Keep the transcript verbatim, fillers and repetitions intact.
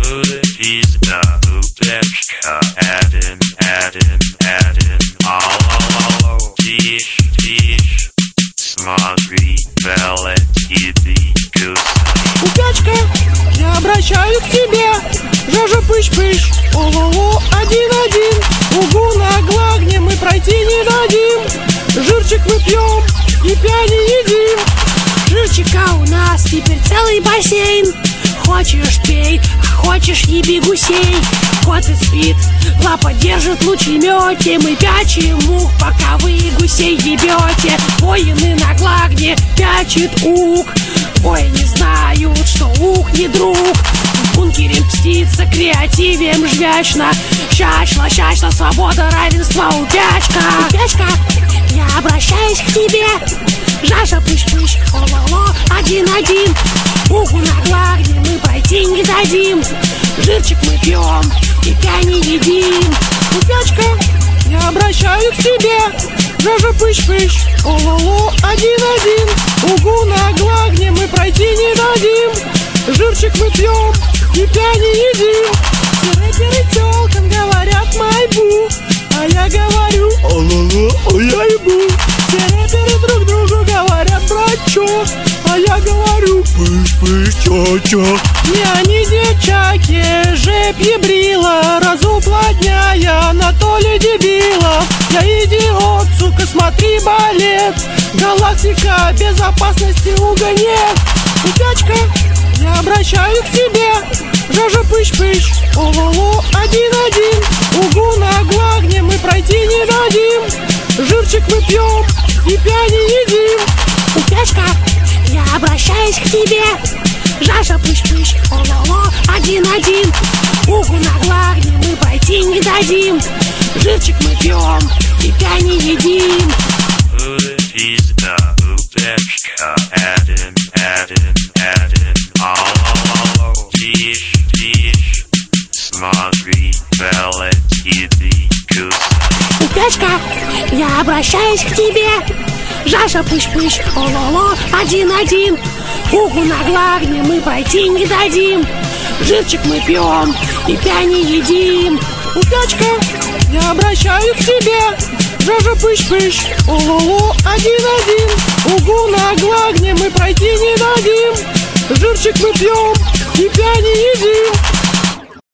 Пизда, утечка, один, один, один, алло, тише, тише, смотри, велет, иди, кусай. Утячка, я обращаюсь к тебе. Жажа пыш-пыш, о-ло-ло, один-один. Угу на глагне мы пройти не дадим. Жирчик мы пьем и пьяни едим. Жирчика у нас теперь целый бассейн. Хочешь пей, а хочешь еби гусей. Кот и спит, лапа держит лучемете. Мы пячем ух, пока вы гусей ебете. Воины на глагне пячет ух. Ой, не знают, что ух не друг. В бункере мстится креативем жвячно. Щачла, щачла, свобода, равенство, утячка. Утячка, я обращаюсь к тебе. Жажа пыш-пыш, о-ло-ло, один-один. Угу на глагне мы пройти не дадим. Жирчик мы пьем и пьяни едим. Утячка, я обращаюсь к тебе. Жажа пыш-пыш, о-ло-ло, один-один. Угу на глагне мы пройти не дадим. Жирчик мы пьем и пьяни едим. Все рэперы тёлкам говорят майбу, а я говорю о-ло-ло, о я ебу. Все рэперы друг другу говорят брачок, а я говорю пыш-пыш, ча-ча. Не они девчаки, жепье брила, разуплотняя на то ли дебила. Я идиот, сука, смотри балет. Галактика безопасности луга нет. Утячка, я обращаюсь к тебе. Жажа пыш-пыш, о-ло-ло, один-один. Угу на глагне мы пройти не дадим. Жирчик мы пьем и пьяни едим. Утячка, я обращаюсь к тебе. Жажа пыш-пыш, о-ло-ло, один-один. Угу на глагне мы пройти не дадим. Жирчик мы пьем и пьяни едим. Пизда, утечка, один, один, один, алло, тише, тише, смотри, велет, иди, кусай. Утячка, я обращаюсь к тебе. Жажа пыш-пыш, о-ло-ло, один-один. Угу на глагне мы пройти не дадим. Жирчик мы пьем и пьяни едим. Утячка, я обращаюсь к тебе. Жажа пыш-пыш, о-ло-ло, один-один. Угу на глагне мы пройти не дадим. Жирчик мы пьем и пьяни едим.